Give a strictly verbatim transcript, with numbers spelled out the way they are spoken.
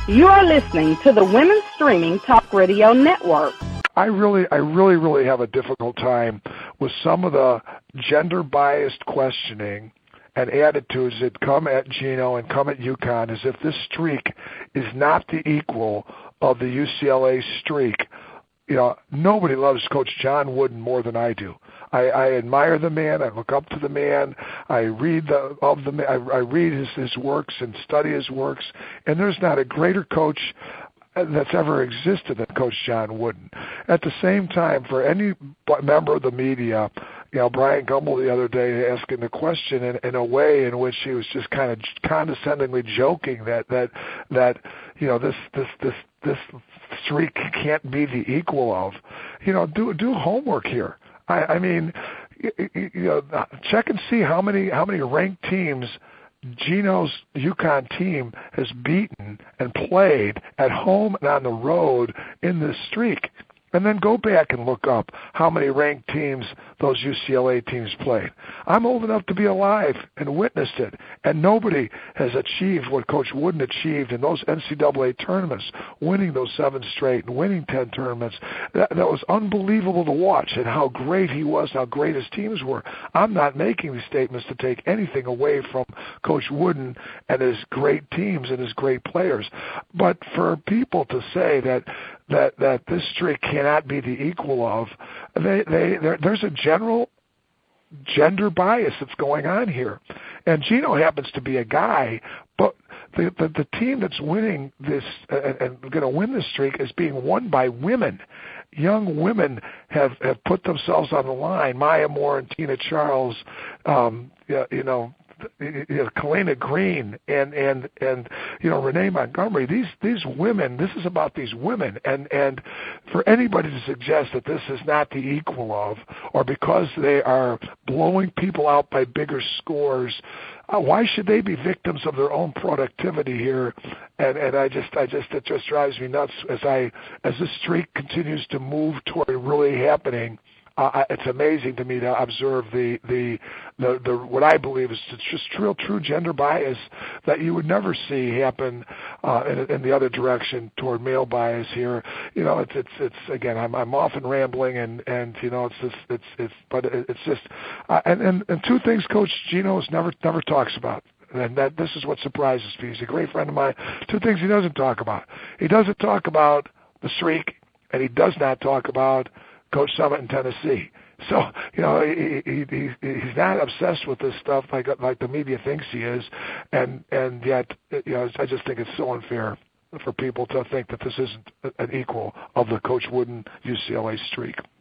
You are listening to the Women's Streaming Talk Radio Network. I really, I really, really have a difficult time with some of the gender-biased questioning and attitudes that come at Gino and come at UConn as if this streak is not the equal of the U C L A streak. You know, nobody loves Coach John Wooden more than I do. I, I admire the man. I look up to the man. I read the of the I, I read his, his works and study his works. And there's not a greater coach that's ever existed than Coach John Wooden. At the same time, for any member of the media, you know, Brian Gumbel the other day asking the question in, in a way in which he was just kind of condescendingly joking that that that you know this this this this streak can't be the equal of. You know, do do homework here. I, I mean, you, you know, check and see how many how many ranked teams Gino's UConn team has beaten and played at home and on the road in this streak. And then go back and look up how many ranked teams those U C L A teams played. I'm old enough to be alive and witnessed it, and nobody has achieved what Coach Wooden achieved in those N C double A tournaments, winning those seven straight and winning ten tournaments. That, that was unbelievable to watch, and how great he was, how great his teams were. I'm not making these statements to take anything away from Coach Wooden and his great teams and his great players, but for people to say that that that this streak cannot be the equal of, they, they, there's a general gender bias that's going on here. And Gino happens to be a guy, but the, the, the team that's winning this and, and going to win this streak is being won by women. Young women have, have put themselves on the line. Maya Moore and Tina Charles, um, you know, you know, Kalena Green and and and you know Renee Montgomery. These these women. This is about these women. And and for anybody to suggest that this is not the equal of, or because they are blowing people out by bigger scores, uh, why should they be victims of their own productivity here? And and I just I just it just drives me nuts as I as this streak continues to move toward really happening. Uh, it's amazing to me to observe the, the the the what I believe is just true true gender bias that you would never see happen uh, in, in the other direction toward male bias here. You know, it's it's it's again I'm I'm often rambling and, and you know it's just it's it's but it's just uh, and, and and two things Coach Gino never never talks about. And that this is what surprises me. He's a great friend of mine. Two things he doesn't talk about. He doesn't talk about the streak, and he does not talk about Coach Summitt in Tennessee. So, you know, he, he, he, he's not obsessed with this stuff like like the media thinks he is, and and yet, you know, I just think it's so unfair for people to think that this isn't an equal of the Coach Wooden U C L A streak.